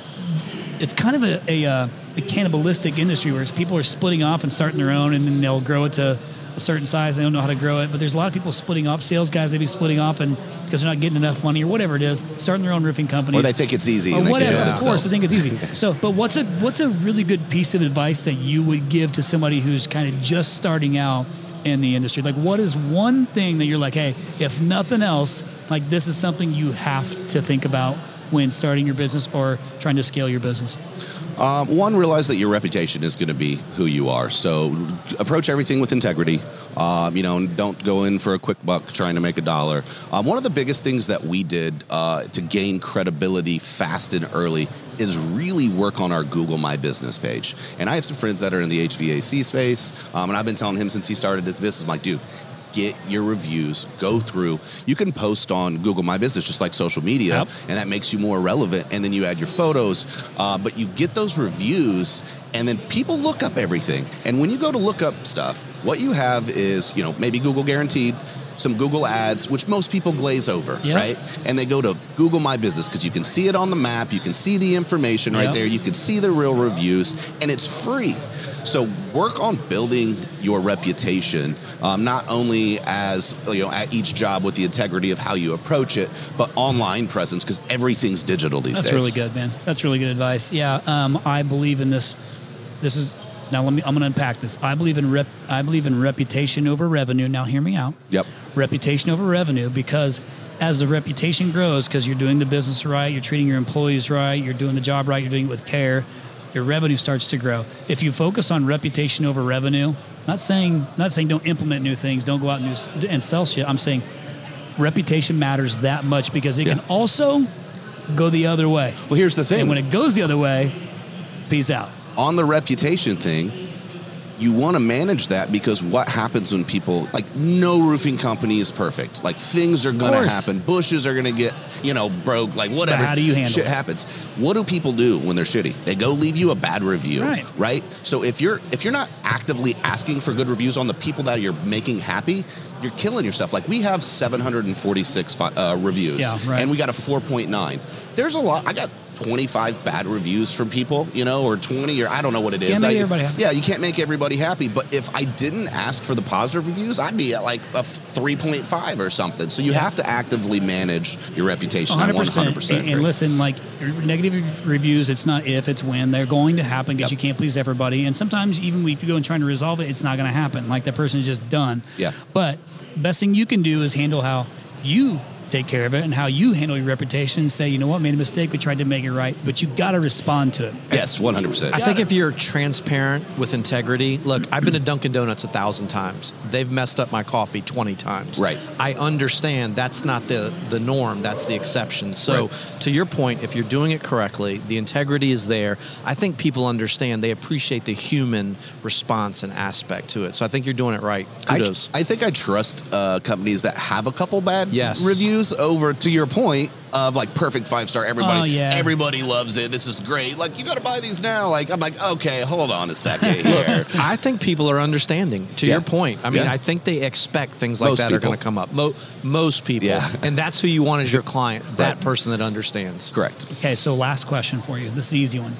it's kind of a, a, uh, a cannibalistic industry where people are splitting off and starting their own, and then they'll grow it to a certain size. They don't know how to grow it, but there's a lot of people splitting off. Sales guys maybe splitting off, and because they're not getting enough money or whatever it is, starting their own roofing companies. Or they think it's easy. Or and whatever. They can do it Of themselves. course, I think it's easy. So, but what's a what's a really good piece of advice that you would give to somebody who's kind of just starting out in the industry? Like, what is one thing that you're like, hey, if nothing else, like this is something you have to think about when starting your business or trying to scale your business? Um, one, realize that your reputation is going to be who you are. So approach everything with integrity. Um, you know, don't go in for a quick buck trying to make a dollar. Um, one of the biggest things that we did uh, to gain credibility fast and early is really work on our Google My Business page. And I have some friends that are in the H V A C space, um, and I've been telling him since he started his business, I'm like, dude, get your reviews, go through. You can post on Google My Business just like social media, Yep. and that makes you more relevant. And then you add your photos, uh, but you get those reviews, and then people look up everything. And when you go to look up stuff, what you have is, you know, maybe Google Guaranteed, some Google ads, which most people glaze over, Yep. right? And they go to Google My Business because you can see it on the map, you can see the information right Yep. there, you can see the real reviews, and it's free. So work on building your reputation, um, not only as, you know, at each job with the integrity of how you approach it, but online presence, because everything's digital these That's days. really good, man. That's really good advice. Yeah, um, I believe in this. This is now. Let me. I'm going to unpack this. I believe in rep. I believe in reputation over revenue. Now, hear me out. Yep. Reputation over revenue, because as the reputation grows, because you're doing the business right, you're treating your employees right, you're doing the job right, you're doing it with care, your revenue starts to grow. If you focus on reputation over revenue, not saying not saying don't implement new things, don't go out and, do, and sell shit. I'm saying reputation matters that much, because it Yeah. can also go the other way. Well, here's the thing. And when it goes the other way, peace out. On the reputation thing, you want to manage that, because what happens when people, like, no roofing company is perfect. Like, things are going to course. happen. Bushes are going to get, you know, broke, like whatever. But how do you handle Shit it? happens. What do people do when they're shitty? They go leave you a bad review, Right. right? So if you're if you're not actively asking for good reviews on the people that you're making happy, you're killing yourself. Like, we have seven hundred forty-six fi- uh, reviews, Yeah, right. and we got a four point nine. There's a lot. I got twenty-five bad reviews from people, you know, or twenty, or I don't know what it is. Can't make I- everybody happy. Yeah, you can't make everybody happy. But if I didn't ask for the positive reviews, I'd be at like a three point five or something. So you Yeah. have to actively manage your reputation. one I hundred one percent. hundred percent And, and agree. listen, like, negative reviews, it's not if, it's when. They're going to happen, because Yep. you can't please everybody. And sometimes even if you go and trying to resolve it, it's not going to happen. Like, that person is just done. Yeah. But best thing you can do is handle how you take care of it and how you handle your reputation. Say, you know what, made a mistake, we tried to make it right, but you got to respond to it. Yes, one hundred percent. I think if you're transparent with integrity, look, I've been to Dunkin' Donuts a thousand times. They've messed up my coffee twenty times. Right. I understand that's not the, the norm, that's the exception. So Right. to your point, if you're doing it correctly, the integrity is there. I think people understand, they appreciate the human response and aspect to it. So I think you're doing it right. I, Kudos. I think I trust uh, companies that have a couple bad Yes. reviews over to your point of like perfect five star. Everybody, Oh, yeah. everybody loves it. This is great. Like, you got to buy these now. Like, I'm like, okay, hold on a second here. I think people are understanding, to Yeah. your point. I mean, Yeah. I think they expect things like Most that are people. going to come up. Mo- most people. Yeah. And that's who you want as your client, that Right. person that understands. Correct. Okay, so last question for you. This is the easy one.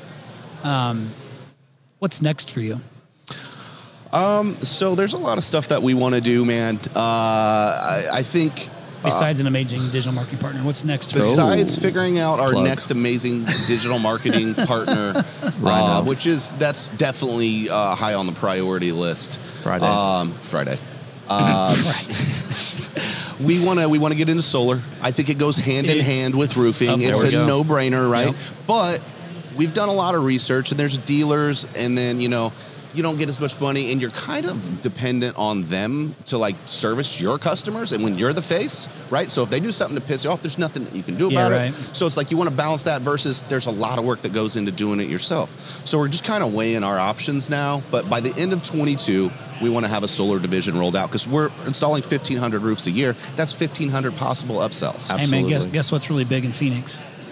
Um, what's next for you? So there's a lot of stuff that we want to do, man. Uh, I, I think Besides an amazing digital marketing partner, what's next for you? besides figuring out our Plug. next amazing digital marketing partner, uh, Rhino. which is that's definitely uh, high on the priority list. Friday. Um, Friday. Um, we want to we want to get into solar. I think it goes hand in It's- hand with roofing. Of It's course. a no brainer, right? Yep. But we've done a lot of research, and there's dealers, and then you know. You don't get as much money, and you're kind of dependent on them to like service your customers. And when you're the face, right? So if they do something to piss you off, there's nothing that you can do Yeah, about right. it. So it's like you want to balance that versus there's a lot of work that goes into doing it yourself. So we're just kind of weighing our options now. But by the end of twenty-two, we want to have a solar division rolled out because we're installing fifteen hundred roofs a year. That's fifteen hundred possible upsells. Hey, man, guess, Absolutely. guess what's really big in Phoenix?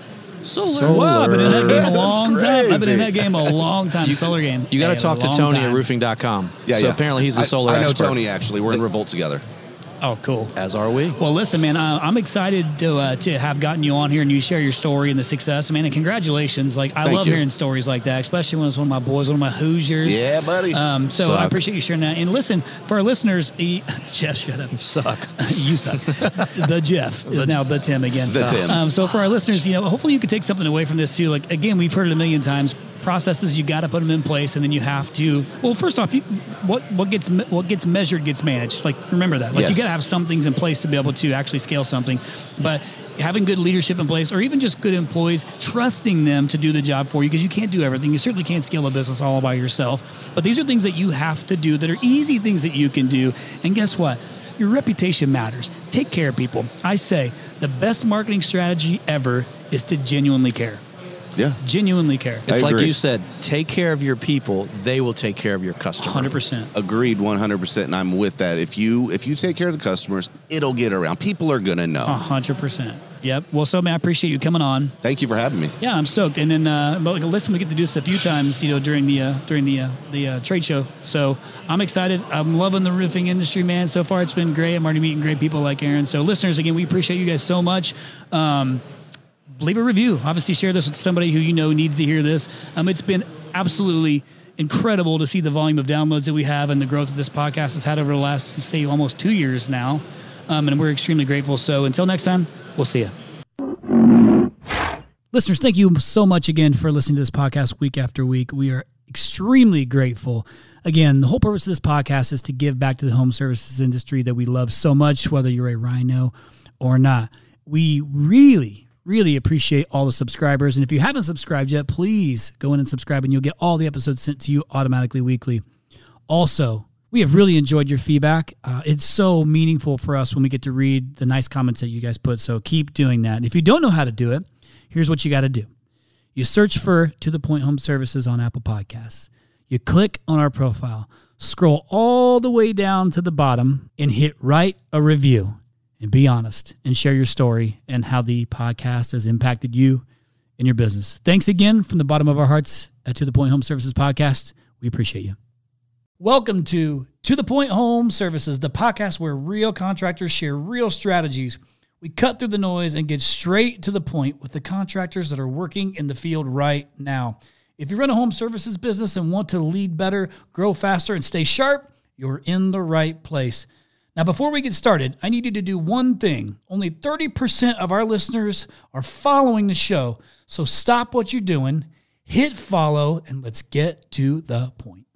Solar. Wow, I've been in that game a That's long time. I've been in crazy. that game a long time. Solar game. You got to Hey, talk a to long Tony time. at roofing dot com. Yeah, so yeah. apparently he's a I- solar I know expert. Tony, actually. We're in Revolt together. Oh, cool. As are we. Well, listen, man, I, I'm excited to uh, to have gotten you on here and you share your story and the success, man. And congratulations! Like I Thank love you. hearing stories like that, especially when it's one of my boys, one of my Hoosiers. Yeah, buddy. Um, so Suck. I appreciate you sharing that. And listen, for our listeners, he, Jeff, shut up. Suck. You suck. The Jeff is now the Tim again. The Tim. Um, so for our listeners, you know, hopefully you can take something away from this too. Like again, we've heard it a million times. Processes, you got to put them in place, and then you have to. Well, first off, you, what what gets me- what gets measured gets managed. Like remember that. Like Yes. you got to have some things in place to be able to actually scale something. But having good leadership in place, or even just good employees, trusting them to do the job for you, because you can't do everything. You certainly can't scale a business all by yourself. But these are things that you have to do that are easy things that you can do. And guess what? Your reputation matters. Take care of people. I say the best marketing strategy ever is to genuinely care. Yeah. Genuinely care. It's I like agree. you said, take care of your people. They will take care of your customer. one hundred percent. Agreed, one hundred percent, and I'm with that. If you if you take care of the customers, it'll get around. People are gonna know. one hundred percent. Yep. Well, so, man, I appreciate you coming on. Thank you for having me. Yeah, I'm stoked. And then, uh, but like, listen, we get to do this a few times, you know, during the uh, during the uh, the uh, trade show. So I'm excited. I'm loving the roofing industry, man. So far, it's been great. I'm already meeting great people like Aaron. So, listeners, again, we appreciate you guys so much. Um, leave a review. Obviously, share this with somebody who you know needs to hear this. Um, it's been absolutely incredible to see the volume of downloads that we have and the growth that this podcast has had over the last, say, almost two years now. Um, and we're extremely grateful. So until next time, we'll see you. Listeners, thank you so much again for listening to this podcast week after week. We are extremely grateful. Again, the whole purpose of this podcast is to give back to the home services industry that we love so much, whether you're a Rhino or not. We really Really appreciate all the subscribers. And if you haven't subscribed yet, please go in and subscribe and you'll get all the episodes sent to you automatically weekly. Also, we have really enjoyed your feedback. Uh, it's so meaningful for us when we get to read the nice comments that you guys put. So keep doing that. And if you don't know how to do it, here's what you got to do. You search for To The Point Home Services on Apple Podcasts. You click on our profile, scroll all the way down to the bottom and hit write a review. And be honest and share your story and how the podcast has impacted you and your business. Thanks again from the bottom of our hearts at To The Point Home Services Podcast. We appreciate you. Welcome to To The Point Home Services, the podcast where real contractors share real strategies. We cut through the noise and get straight to the point with the contractors that are working in the field right now. If you run a home services business and want to lead better, grow faster, and stay sharp, you're in the right place. Now, before we get started, I need you to do one thing. Only thirty percent of our listeners are following the show. So stop what you're doing, hit follow, and let's get to the point.